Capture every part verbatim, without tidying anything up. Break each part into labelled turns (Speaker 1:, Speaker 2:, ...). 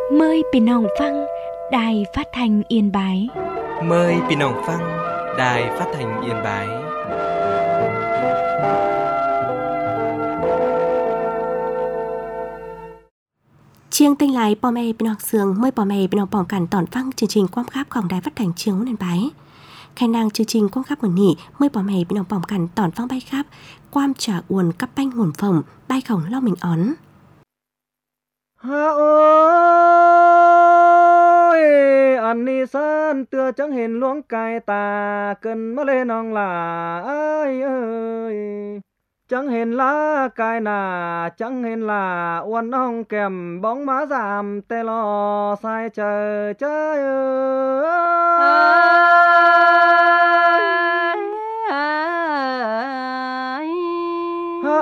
Speaker 1: Mờiพี่น้องฟังđài phát thanh Yên Bái.
Speaker 2: Mời พี่น้องฟัง Đài Phát thanh Yên Bái.
Speaker 3: Chiêng tinh lái bò mè bên học sường mời bò mè bên học bỏng cản tỏn phăng chương trình quang khắpของđài phát thanh Chiêng Yên Bái. Khai nàng chương trình quang khắp một nỉ mời bò mè bên học bỏng cản tỏn phăng bay khắp quam trả uồn cắp banh hồn phồng bay khổng lo mình ón.
Speaker 4: Ha ơi anh đi san tựa chẳng hình luống cài tà cần mơ lên nong là ơi ơi chẳng hình lá cài nà chẳng hình là uốn nong kèm bóng má giảm tê lo sai chờ chơi ơi ha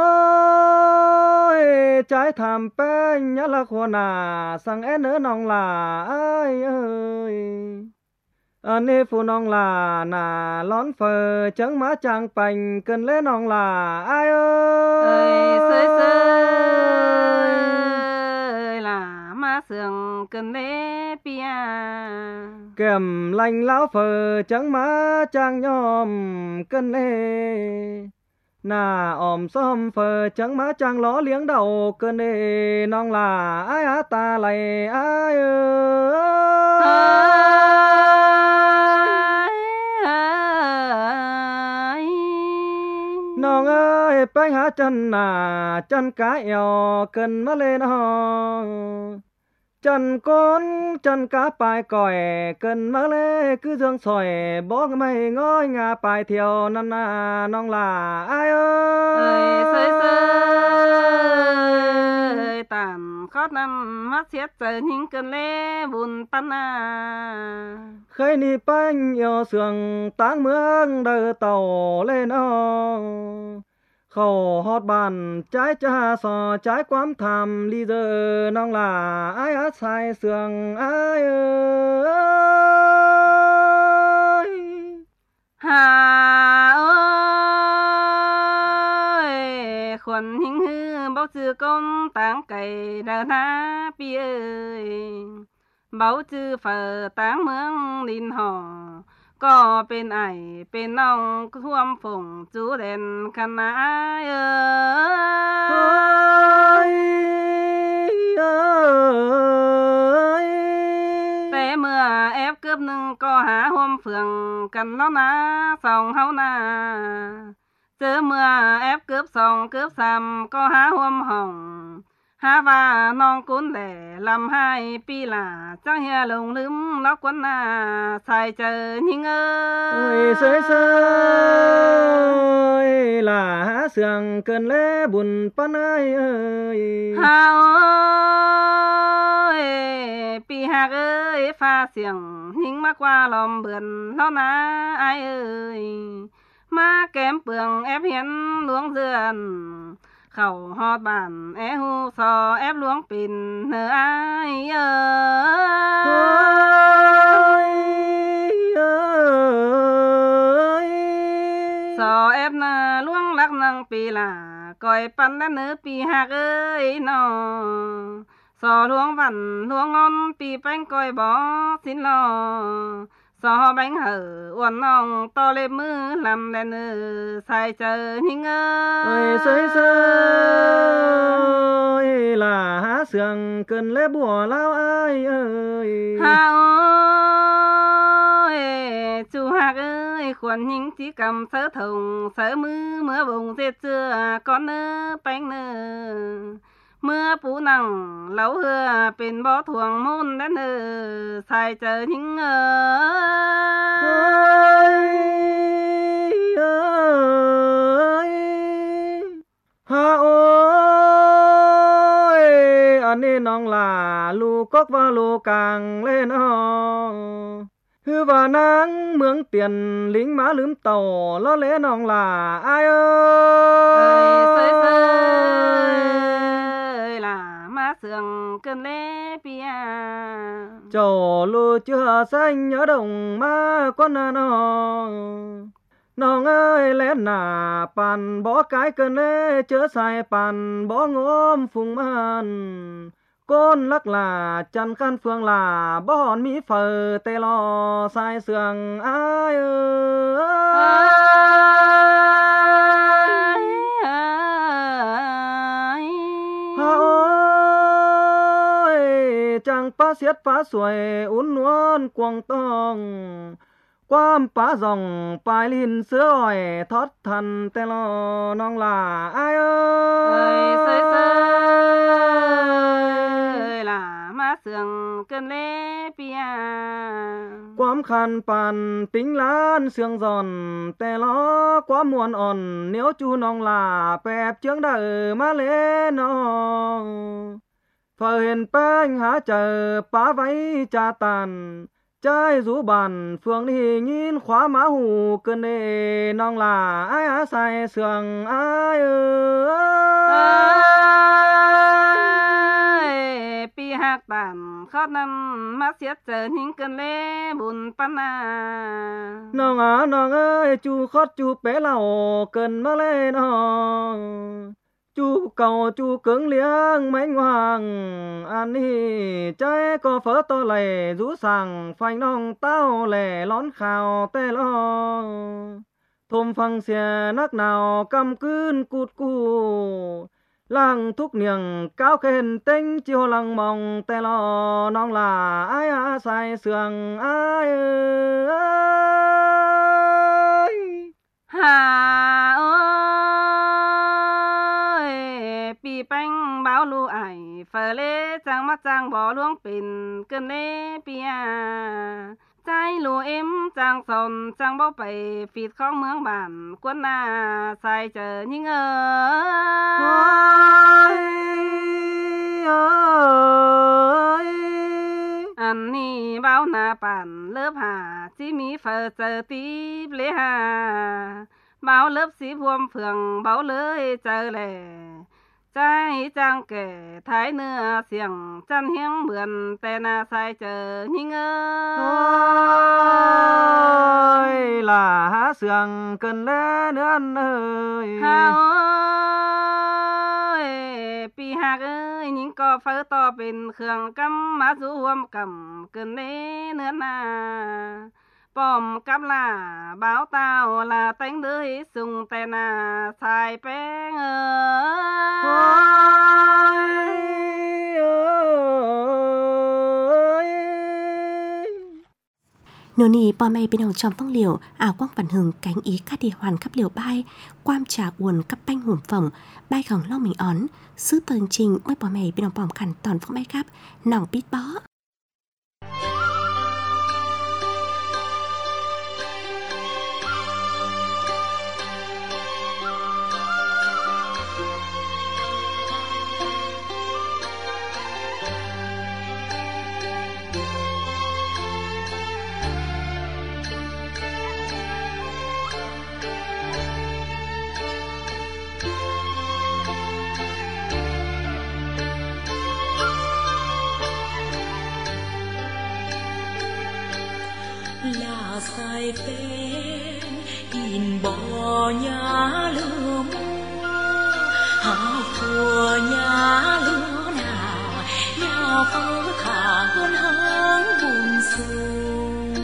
Speaker 4: ơi trái thảm bên nhá là khô nà sang én nữa nong là ơi ơi anh ấy phụ nong là nà lón phờ chẳng má chàng bành cần lấy nong là ai ơi
Speaker 5: sơi sơi là má sườn cần lấy pia
Speaker 4: kèm lành lão phờ chẳng má chàng nhom cần lấy nà ôm xóm phờ chẳng má chàng ló liếng đầu cần lấy nong là ai á ta lại ai ơi nong ơi bánh há chân nà chân cá eo cần má lên ho chân con chân cá bài còi cần má lê cứ dương sỏi bó mày ngói ngà bài thiều năn nà nong là ai ơi
Speaker 5: sơi sơi tàn khót năm mắt xiết giờ những cơn lê buồn tan à
Speaker 4: khơi ni bánh yêu sườn táng mương đời tàu lên ho khẩu hót bàn trái cha sò trái quám thàm ly giờ nong là ai á sai sườn ai ơi
Speaker 5: hà ơi khuẩn hình hư bao chư công táng cày đờ na pi ơi bao chư phở táng mương linh hò có bên ai bên nong thuâm phùng chú đèn khăn ai
Speaker 4: ơi ơi
Speaker 5: té mưa ép cướp nưng có há hôm phường cần nó ná sòng hao na chớ mưa ép cướp sòng cướp xàm có há hôm hồng há và non cuốn lẻ làm hai pi là chẳng hề lùng lướm nó quấn à xài chờ nhưng ơi
Speaker 4: sơi sơi là há sườn cần lẽ buồn pan ơi ơi
Speaker 5: ha ơi pi hạc ơi pha xiềng nhưng má qua lòm bườn nó ná ai ơi má kém bường ép hiến luống dườn khẩu hót bàn é hu sò ép luống pin nở ai
Speaker 4: ơi ơi
Speaker 5: sò ép na luống lắc năng pi là coi pan đã nở pi hạc ơi nó sò luống vằn luống ngon pi bánh coi bó xin lo sò bánh hở uốn nong to lên mưa làm đèn xài chờ nhưng
Speaker 4: ơi sơi sơi là há sườn cần lẽ bùa lao ai ơi
Speaker 5: ha ơi chú hạc ơi khuẩn những chỉ cầm sớ thùng sớ mưa mưa vùng dệt chưa con nơ bánh nơ mưa phú nằng lâu hưa bên bó thuồng môn đã nơ xài chờ những
Speaker 4: ơi ơi ha ơi anh đi nong là lu cốc và lu càng lên ho hư và nắng mướn tiền lính má lướm tàu lo lẽ nong là ai ơi
Speaker 5: sơi sơi là má sườn cơn lẽ pia
Speaker 4: chầu lu chưa xanh nhớ đồng má con nó nong ơi lẽ nà bàn bỏ cái cơn lẽ chớ sai bàn bỏ ngóm phùng man côn lắc là chân khăn phương là bó hòn mỹ phở tê lo sai sườn ai ơi ha ơi chẳng phá xiết phá xuôi uốn nuôn quăng tông quam phá dòng bài linh sữa ỏi thoát thần tê lo nong là ai ơi
Speaker 5: sơi sơi là má sườn cơn lê pia
Speaker 4: quam khăn bàn tính lan sương giòn tê lo quá muôn òn nếu chu nong là bẹp chướng đời má lê nó phở hiền bánh há chờ phá váy cha tàn trái rú bàn phương đi nhìn khóa má hù cơn đê nong là ai á sai sườn ai
Speaker 5: ơi pi hạc tàn khót năm mắt xiết chờ những cơn lê buồn pan à
Speaker 4: nong à nong ơi chú khót chú bé lào cơn má lê nó chú cầu chú cứng liếng mánh hoàng ăn hi trái có phở to lầy rú sàng phanh nong tao lẻ lón khào tê lo thôm phăng xe nắc nào cầm cươn cụt cù lăng thúc niềng cao khen tinh chiều lăng mong tê lo nong là ai á sai sườn ai ơi
Speaker 5: hà ơi pi bánh báo lu ải phở lê trang mắt trang bỏ luống pin cơn lê pia trái lùa em trang sồn trang bao bầy phịt khóc mướng bản quân na sai chờ những ơi ơi anh ni bao na bản lớp hà chỉ mi phở chờ tí lê hà bao lớp xí vuông phường bao lưới chờ lệ trái trang kể thái nưa xiềng chăn hiếng mượn tè na sai chờ những
Speaker 4: ơi là há sườn cần lẽ nữa anh ơi
Speaker 5: ha ơi pi hạc ơi những co phở to bên khương cắm má rú huôm cầm cần lẽ nữa na bom cắm là báo tao là tánh đứa sung tè na sai bén
Speaker 4: ơi
Speaker 3: nô nì bò mày bên hồng trong phong liều ảo quang bản hừng cánh ý cát đi hoàn khắp liều bay quam trà buồn cắp banh hùm phồng bay khổng long mình ón sứ tường trình mới bò mày bên hồng bòm khẩn toàn phong bay khắp nòng bít bó
Speaker 6: là sai bên in bò nhà lửa mua hà phùa nhà lửa nào nhà phơ khả hơn háng buồn xuông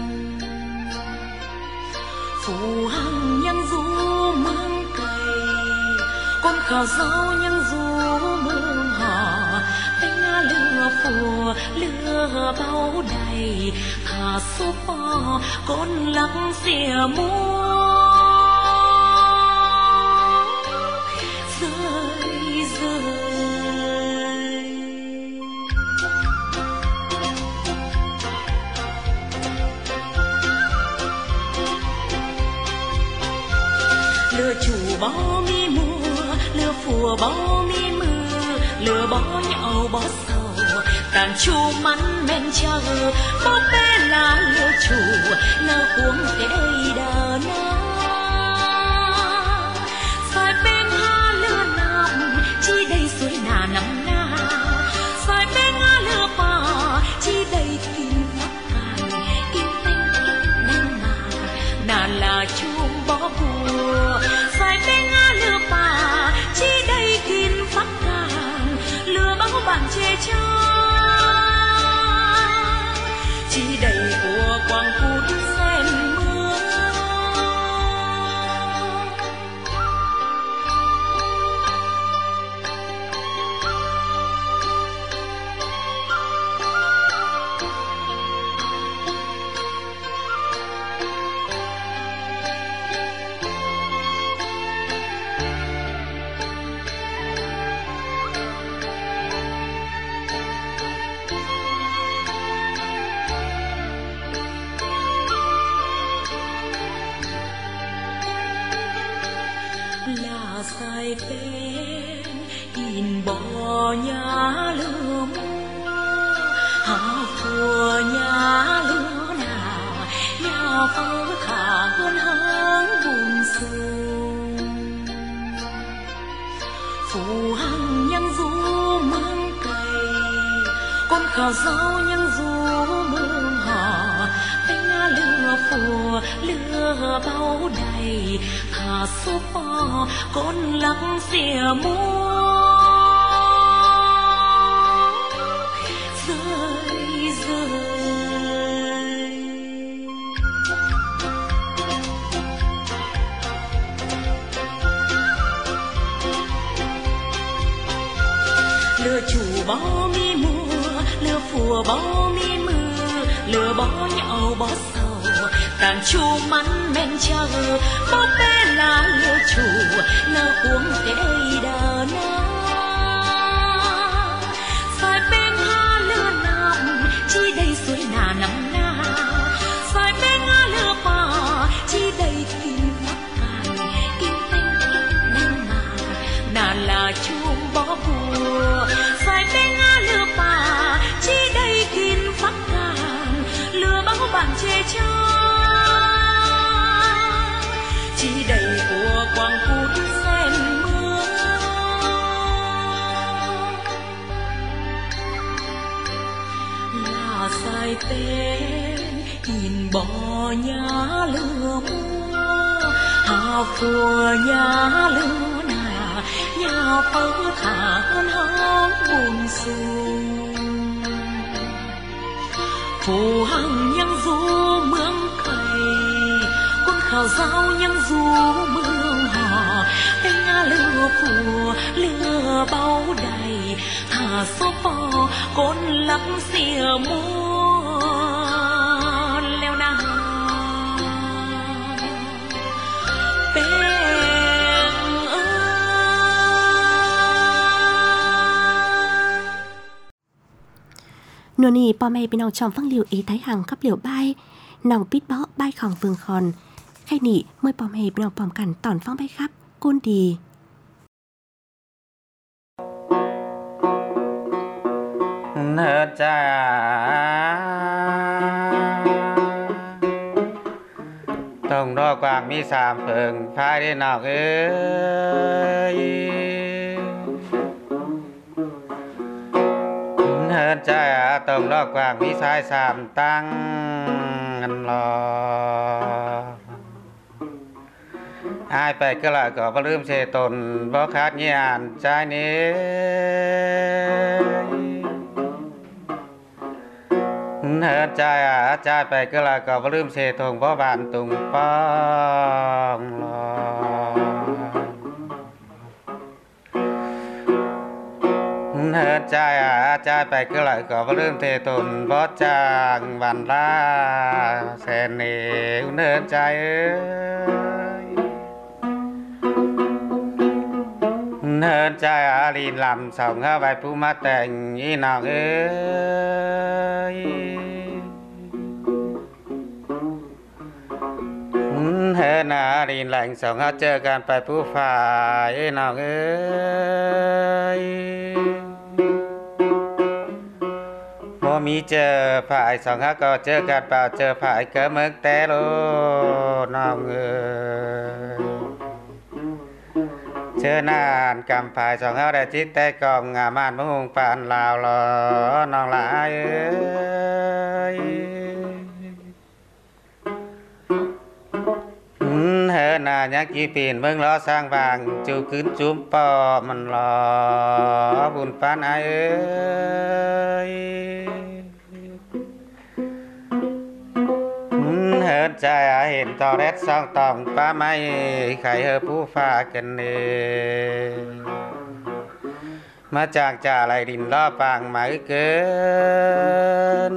Speaker 6: phù hằng nhân du mang cày con khảo rau nhân du mương họ cánh lửa phùa lửa bao đầy thả số bò con lắng xìa mua rơi rơi lửa chủ bao mi mùa lửa phùa bao mi mưa lửa bao nhậu bao sầu tàn chu mắn men chờ bó bé là lửa chủ lửa cuống để đây đờ na sai bên ha lửa nằm chi đây suối nà nằm na sai bên ha lửa bà chi đây kim phát cài kim tinh kim đen mà nà là chuông bó bùa sai bên ha lửa bà chi đây kim phát cài lửa bao bàn chê cho là sai tên in bỏ nhà lửa mua hạ phùa nhà lửa nào nhà phơ khả hơn háng buồn sương phù hằng nhân du mương cày con khảo giáo nhân du mương họ tiếng lửa phùa lửa bao đầy thả số bò con lắng xìa mua rơi rơi lửa chủ bó mi mùa lửa phùa bó mi mưa lửa bó nhậu bó sầu tàn chu mắn men chờ bó bé là lửa chủ lửa cuống thế đây đờ na phải bên ha lửa nằm chi đây suối nà nằm na phải bên ha lửa bà chi đây kim phát càn kim tinh kim đen mà nà là chuông bó bùa phải bên ha lửa bà chi đây kim phát càn lửa báo bạn chê cha chi đầy của quang phút sen mưa là sai tên nhìn bỏ nhà lửa mua hà phùa nhà lửa nà nhà phơ thả hơn hóng buồn sung phù hằng nhân du mương cày con khảo giáo nhân du mương họ tiếng lửa phùa lửa bao đầy thả số bò con lắc xìa mua leo na
Speaker 3: nô nìพ่อแม่พี่น้องชมฟังเหลียวอีไทยหังกับเหลียวใบน้องปิดเบาะใบของเฟืองคอนใครหนีเมื่อพ่อแม่พี่น้องพร้อมกันตอนฟังใบครับก้นดี
Speaker 7: เนื้อจ้าต้องรอกวางมีสามเพิงพายได้นอกเอ้ยเนื้อจ้าต้องรอกวางมีสายสามตั้งกันรออายไปก็ละก็บ่ลืมเสตนบ่ขาดเงียนใจนี้เนื้อใจอาใจไปก็ละก็บ่ลืมเสทงบ่บานตุงป้องรอเนื้อใจอาใจไปก็ละก็บ่ลืมเทตนบ่จางบันลาแสนเนเนื้อใจเอ้ยเนินใจอาลีนลำส่องเข้าไปผู้มาแต่งอีนอกเอ้ยเฮินอาลีนแหล่งส่องเข้าเจอกันไปผู้ฝ่ายอีนอกเอ้ยพอมีเจอฝ่ายส่องเข้าก็เจอกันเปล่าเจอฝ่ายเกิดเมืองแต่โลนอกเอ้ยเชิญนานกำภายสองเฮาได้จิตแต่กองงามานมะฮงปานลาวลอน้องหลายเอ้ยเฮินนายักจีปีนเบิ่งล้อสร้างบางจูขึ้นจุ้มปอมันรอบุญปานอ้ายเอ้ยเฮินใจเห็นตอแรดซองตองป้าไม่ไข่เฮอผู้ฟ้ากันเนมาจากจ่าไหลดินล่อปางหมายเกิน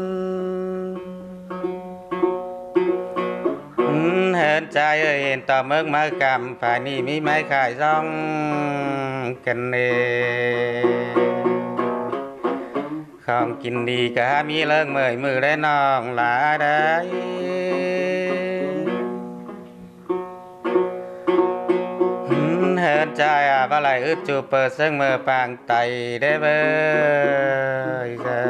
Speaker 7: เฮินใจเห็นต่อเมืองมากำฝ่ายนี้มีไม้ขายซ่องกันเนของกินดีก็มีเลิกเมื่อยมือได้น้องหลาได้เฮิใจว่าไหลอึดจูเปิดซึ่งมือปางไตได้เบยเจอ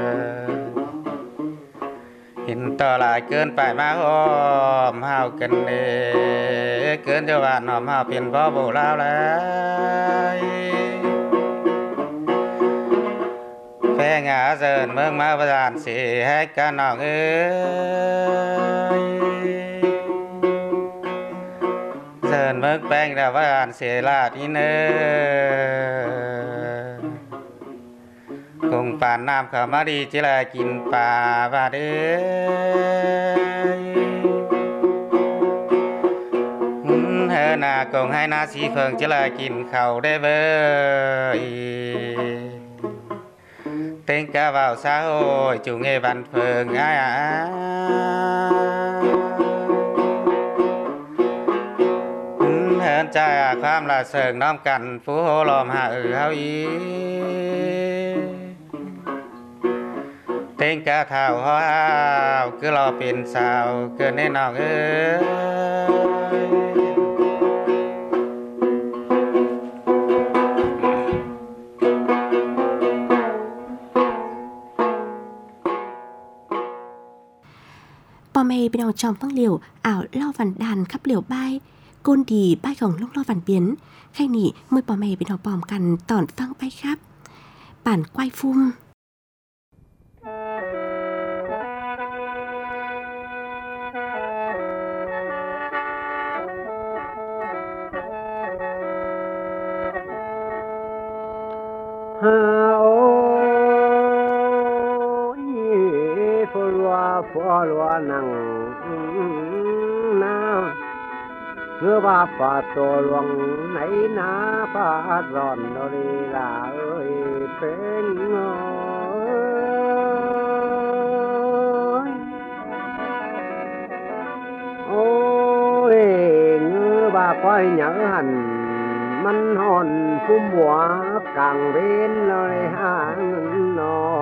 Speaker 7: หินต่อหลายเกินไปมาหอมเฮากันเด้เกินจะหวานหอมเฮาเปลี่ยนบ่โบลาวแล้วแพงอาเซินเมืองมาประทานสิให้กันน้องเอ้ยเซินเมืองแป้งแล้วประทานเสียลาดอีเนอคงป่านน้ำเข้ามาดีจิลากินป่าบาดเอ้ยเฮอหน้ากงให้หน้าสีเฟิงจิลากินข้าวได้เบ้ยเต็งกะว่าวสาวโอยจูงเอบันเฟิงอ้ายอ้าเฮินใจความละเสิงน้อมกันฟูโหลอมหาเอือเฮาอีเต็งกะเท่าฮาวคือรอเป็นสาวเกินแน่นอนเอ้ย
Speaker 3: Bò mê bên đầu trong văng liều ảo lo vằn đàn khắp liều bay côn đi bay khổng lúc lo vằn biến khay nỉ môi bò mê bên đầu bòm cằn tỏn văng bay khắp bản quay phum
Speaker 8: phò lúa nặng na ngứa ba phà tổ luồng nấy na phà giòn nó đi là ơi phên ơi ôi ngứa ba quay nhớ hẳn mắn hòn phum bùa càng bên nó đi hàng nó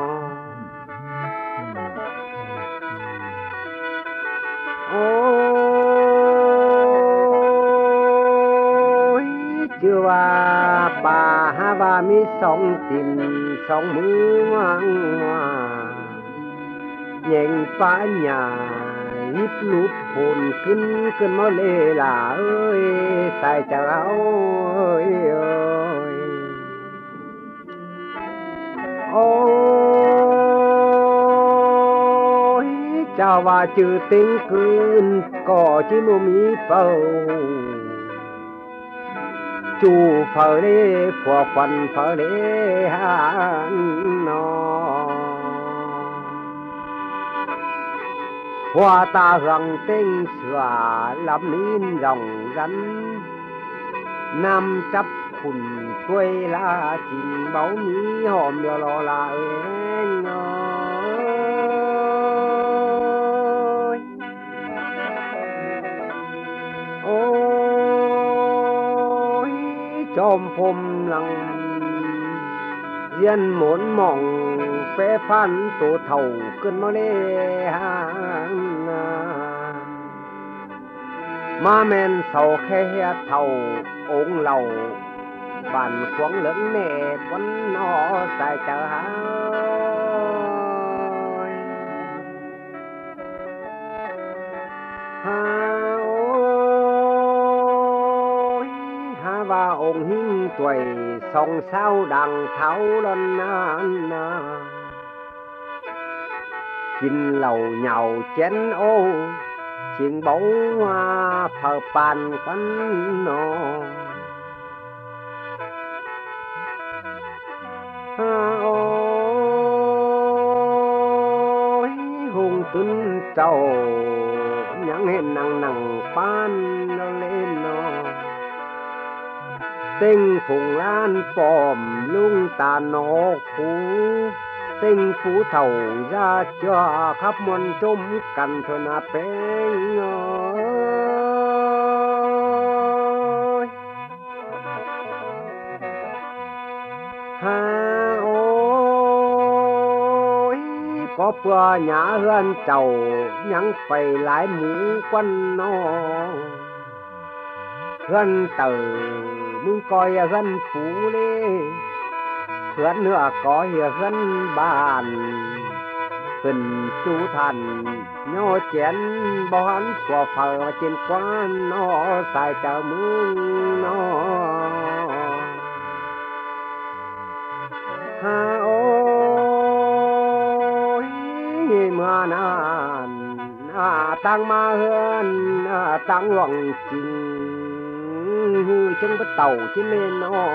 Speaker 8: ôi chưaว่าป่าหาว่ามีสองตินสองมือวางว่าแย่งฟ้าหญ้ายิบลุดผลขึ้นขึ้นมาเลยล่ะเอ้ยใส่เจ้าเอาเอ้ยเอ้ยโอ้เจ้าว่าจือติ้งคืนก็จิมมีเป่าจูเผาเล่พวกควันเผาเล่หานนอหัวตาหลังเต้งเสือลำนี้รองรันนำจับขุนช่วยลาจิงเบามีหอมเดียวรอลาเองโอ้ยจอมพรมหลังเรียนหมุนมองเฟฟันตัวเท่าขึ้นมาเลยหางมาแม่นเสาแค่เท่าองค์เหล่าบ้านขวงเหลืองแน่คนนอใส่เจ้าหาหาโอ้ยหาว่าองค์หิ้งตัวยส่องเศร้าดังเท้าลนนานนากินเหล่าเหย่าเจนโอเชียงเบาว่าเผาปานควันนอโอ้ยหงตุนเจ้ายังเห็นนังนังปานเราเล่นนอเต็งผงล้านปอมลุงตาโนคูเต็งผูเท่าญาจ้าขับมันจมกันเถอะนะเป็งฮาโอ้ยก็เพื่อหญ้าเฮือนเจ้ายังไปหลายหมูควันนอ gần tử mừng coi gần phú đi gần nữa có gần bàn gần chú thần nhô chén bao hắn của phở trên quán nó xài chợ mương nó ha ôi mà nàn à tăng ma hơn à tăng hoàng trình chân bất tàu trên lên nó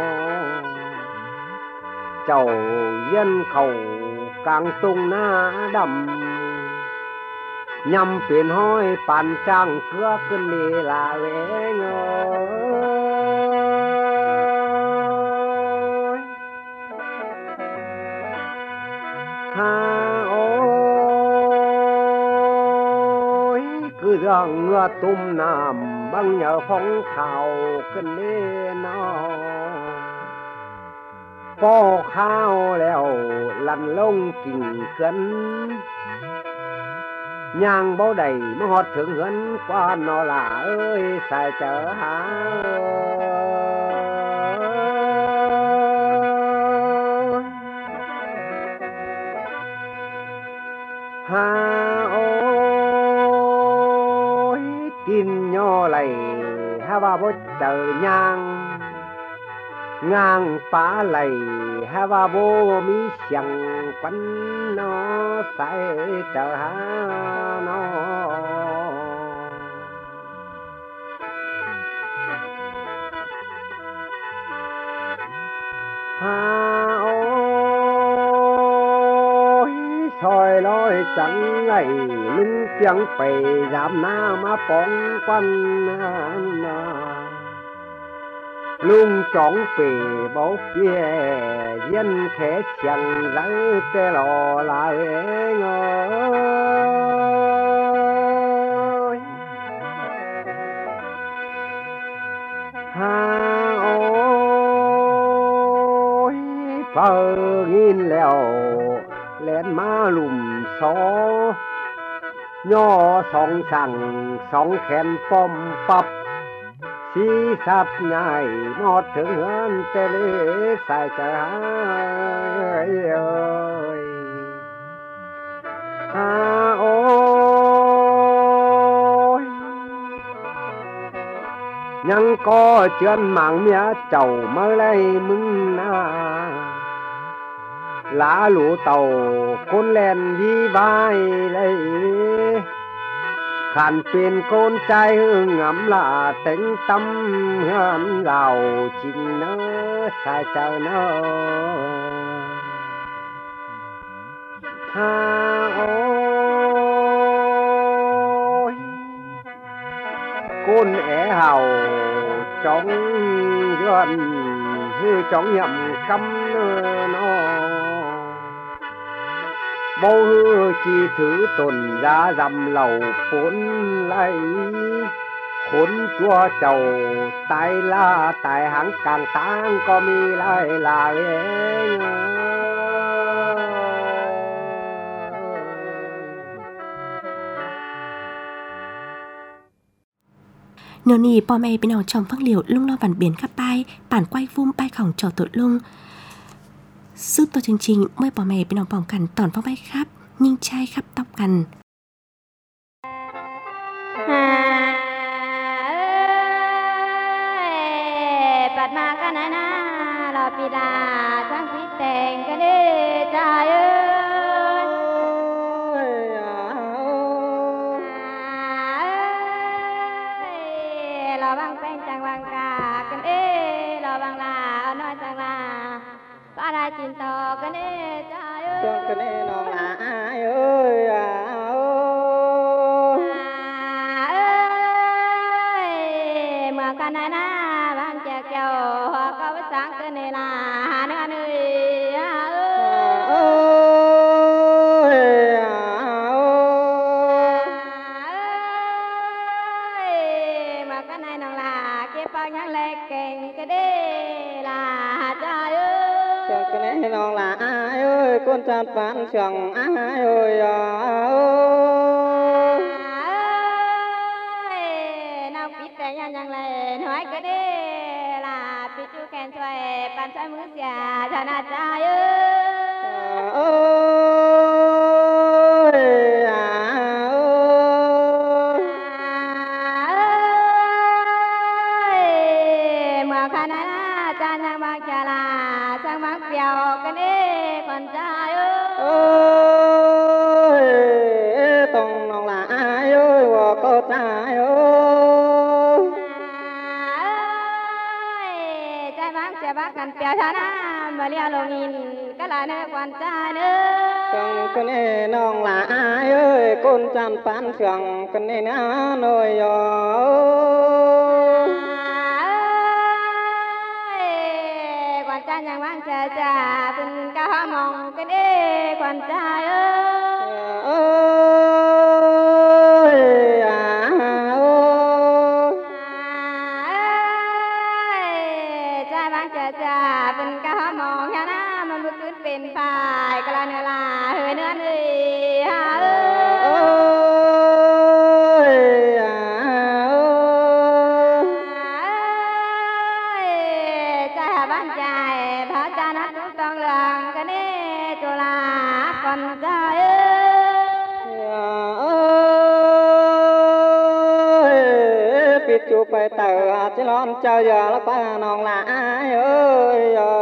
Speaker 8: chầu dân khẩu càng tung na đầm nhằm phiền hoi bàn trang cưa cơn đi là vẻ ngơi ha ôi cứ rằng ngựa tum nằm băng nhờ phong khảo cơn đi nó có khao leo lăn lông kình cân nhang bao đầy nó hót thượng hấn qua nó là ơi xài chở há ha ôi tin nhỏ lầy ha ba bố chờ nhang ngang phá lầy ha ba bố mi chẳng quấn nó say chờ ha nó ha ôi soi lối chẳng ngày lưng tiếng phẩy giảm na mà bóng quanh lung trống về bố kia dân khẽ chẳng rắn tê lò lại ngơi ha ôi phờ nghìn lèo lên má lùm xó nhỏ song sằng song khen pom pắp si sắp nhai mót thượng hơn tê lê xài trời ơi ơi à ôi nhưng có chuyện mạng mía chầu mơ lấy mừng na lá lũ tàu côn len đi vai lấy khăn tiền con trai ngắm là tính tâm hơn giàu chính nó sai chờ nó ha ôi con é hào trong gần hư trong nhậm căm nó bao hư chi thứ tồn ra dầm lầu phốn lấy khốn chua chầu tay la tay hắn càng tang có mi lại là ghê
Speaker 3: nô nì bò mẹ bên nào trong phăng liều lung lo vằn biển khắp bay bản quay vum bay khỏng trò tội lung sư tổ chương trình mới bỏ mẹ bên nào bỏng cằn tòn phong bay khắp nhưng trai khắp tóc cằn
Speaker 9: bạt ma ca na na lò pi la trang trí tèn cái đê trai ơi lò băng pen chẳng băng cả cái đê lò băng là nói chẳng là ba đại chín tò cái đê trai ơi
Speaker 4: cho cái đê nó là ai ơi à
Speaker 9: ơi mà ca na na băng chè kêu có bức sáng cái này là nữa ơi
Speaker 4: ơi
Speaker 9: ơi mà cái này nó là cái bao nhang lệ kèn cái đê là trời ơi
Speaker 4: cho cái này nó là ai ơi con tràn phán chẳng ai ơi à
Speaker 9: ơi nào biết cái nhà นยังเลยน้อยก็ได้ลาปิจูแคนช่วยปันช่วยมือเสียชนะใจเอ้ย
Speaker 4: เอ้ยอ่าเอ้ย
Speaker 9: เมื่อขณะนั้นจานยังบางชาลาช่างบางเปียวกันเอ้คนใจเอ้
Speaker 4: เอ้
Speaker 9: ย
Speaker 4: ยต้องน้องละอายเอ้ยว่าก็ตายเอ้ย
Speaker 9: ใจบางจะบางกันเปียวชนะมาเลี้ยลงอินก็ลาเนื้อควันใจเนื้อ
Speaker 4: จังคนนี้น้องละอายเอ้ยคนจำปันเสียงคนนี้นะหน่อยอ่ะ
Speaker 9: ควันใจยังบางเจอจ่าเป็นก้าวมองกันเอ้ควันใจเอ้ย
Speaker 4: เอ้ยอ่าเอ้ย
Speaker 9: ใจบางเจอจ่าเป็นก้าวมองแค่น้ำมันบุกขึ้นเป็นฝ่ายกลาเนื้อลาเฮ้ยเนื้อเอ้ยฮะเอ้ย
Speaker 4: เอ้ยอ่าเอ้ย
Speaker 9: ใจบางใจพระจานัดทุกต้องเรื่องกันเอ้จุฬาคนใจเอ้ย
Speaker 4: เอ้ยปิดจูไปเตอจะร้อนเจ้าอย่าละป้าน้องละอายเอ้ยเอ้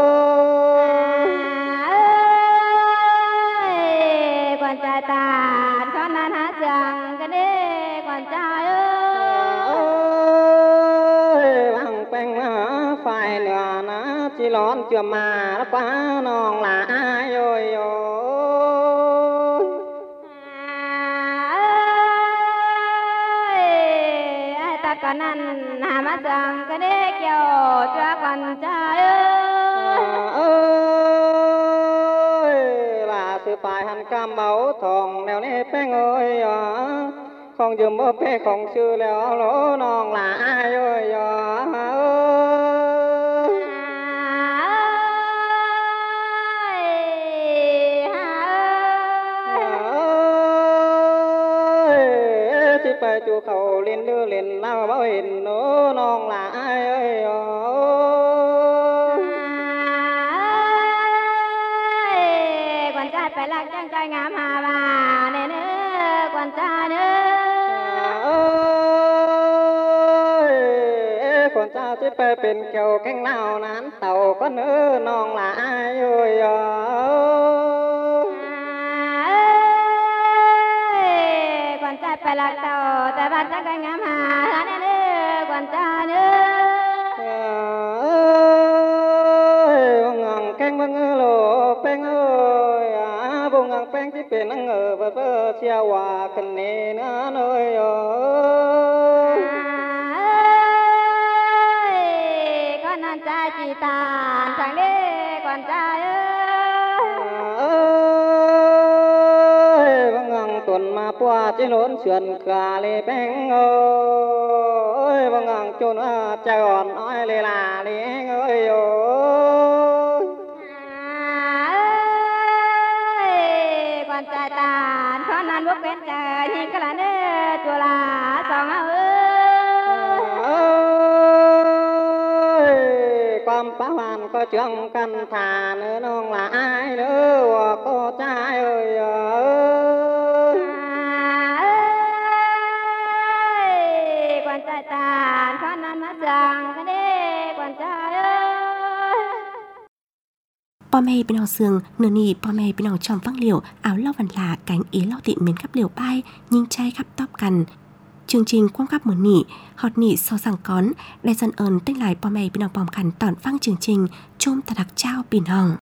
Speaker 4: ย
Speaker 9: ควันใจตาขอนันหาเสียงกันเอ้ควันใจเอ้
Speaker 4: เอ้
Speaker 9: ย
Speaker 4: ยบางแป้งมาฝ่ายเหนือนะจีร้อนเจือมาละป้าน้องละอายเอ้ยเอ้ย
Speaker 9: ไอ้ตาก่อนนั้นหามาจังกันเอ้เกี่ยวจ้าควันใจเอ้ย
Speaker 4: เอ้ยลาสือปลายหันกำเบาทองแนวนี้แป้งเอ้ยอ่ะของยืมบ่เป้ของชื่อแล้วโลน้องละอายเอ้ยอ่ะเอ้ย เอ้ยที่ไปจูเขาเล่นดื้อเล่นเล่าบ่เห็นโน้น้องละอายเอ้ยอ่ะ
Speaker 9: ควันใจไปลักจังใจงามหาบาเนื้อเนื้อควันใจเนื้อ
Speaker 4: เอ้ยคนเจ้าที่ไปเป็นเกี่ยวแข้งเล่านั้นเต่าก็เนื้อน้องละอายเอ้ยอ่ะ
Speaker 9: ควันใจไปลักเต่าแต่บ้านจังใจงามหาเนื้อเนื้อควันใจเนื้อ
Speaker 4: เอ้ยบงงังแข้งบังเออโลแป้งเอ้ยอ่ะบงงังแป้งที่เป็นนังเออเบ้อเบ้อเชียวว่ากันเนนะเอ้ยอ่ะ
Speaker 9: ก็นันใจจีตานทางเด้ควันใจเอ้ย
Speaker 4: เอ้ยบงงังตุนมาปัวจิหล้นเฉือนกาเลยแป้งเอ้ยบงงังจนว่าใจอ่อนอ้อยเลยลาเลี้ยงเอ้ยโอ้ย
Speaker 9: ควันใจตานขอนันบุกเป็นใจที่กระเนื้อจุฬาสองเอาเอ้ย
Speaker 4: เอ้ยความป้าหวานก็เชื่องกันทาเนื้อน้องละอายเนื้อว่าก็ใจเอ้ยเอ้ย
Speaker 9: ควันใจตานขอนันมาจังกันเด้ควันใจเอ้ย
Speaker 3: ป้อแม่เป็นเอาเสืองเนื้อนี่ป้อแม่เป็นเอาชอมฟังเหลียวเอาเล่าวันลาแกงเอเล่าติเหม็นกับเหลียวป้ายยิงใจครับตอบกันจริงๆความกับเหมือนนี่ฮอตนี่โซสังก้อนได้จันเอิญตั้งหลายป้อแม่เป็นเอาปอมกันตอนฟังจริงๆชมตะดักเจ้าปีน้อง